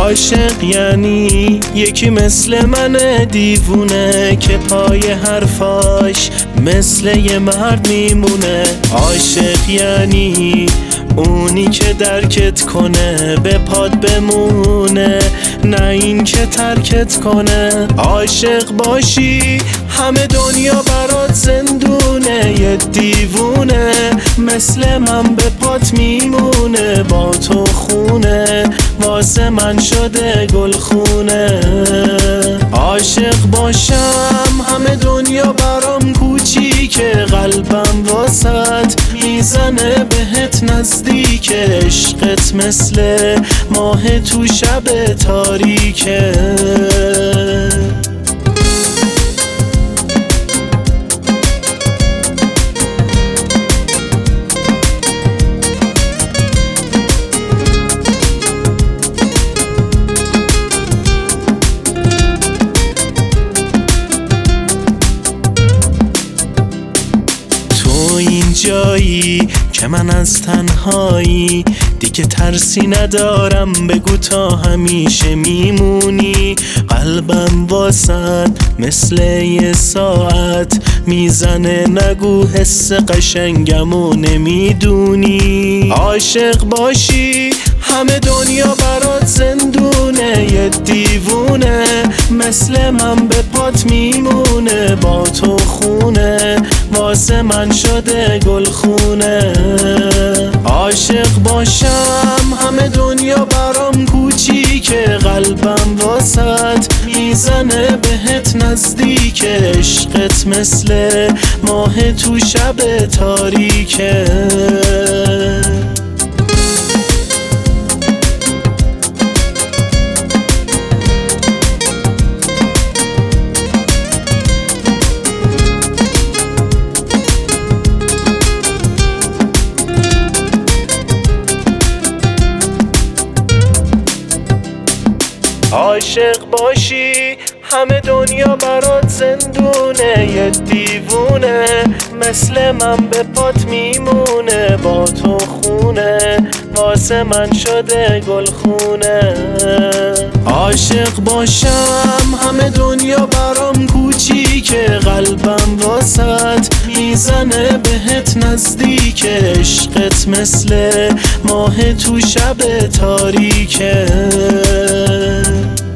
عاشق یعنی یکی مثل من دیوونه که پای حرفاش مثل یه مرد میمونه. عاشق یعنی اونی که درکت کنه به پاد بمونه، نه این که ترکت کنه. عاشق باشی همه دنیا برات زندونه، یه دیوونه مثل من به پات میمونه. با تو خونه واسه من شده گلخونه. عاشق باشم همه دنیا برام کوچیکه، قلبم واسط میزنه بهت نزدیک. عشقت مثل ماه تو شب تاریکه. جایی که من از تنهایی دیگه ترسی ندارم، بگو تا همیشه میمونی. قلبم واسد مثل یه ساعت میزنه، نگو حس قشنگمو نمیدونی. عاشق باشی همه دنیا برات زندونه، یه دیوونه مثل من به پات میمونه. با تو خونه واسه من شده گلخونه. عاشق باشم همه دنیا برام کوچیکه، قلبم واسط میزنه بهت نزدیک. عشقت مثل ماه تو شب تاریکه. عاشق باشی همه دنیا برات زندونه، یه دیوونه مثل من به پات میمونه. با تو خونه واسه من شده گلخونه. عاشق باشم همه دنیا برام کوچیکه، قلبم واسط میزنه بهت نزدیک. عشقت مثل ماه تو شب تاریکه.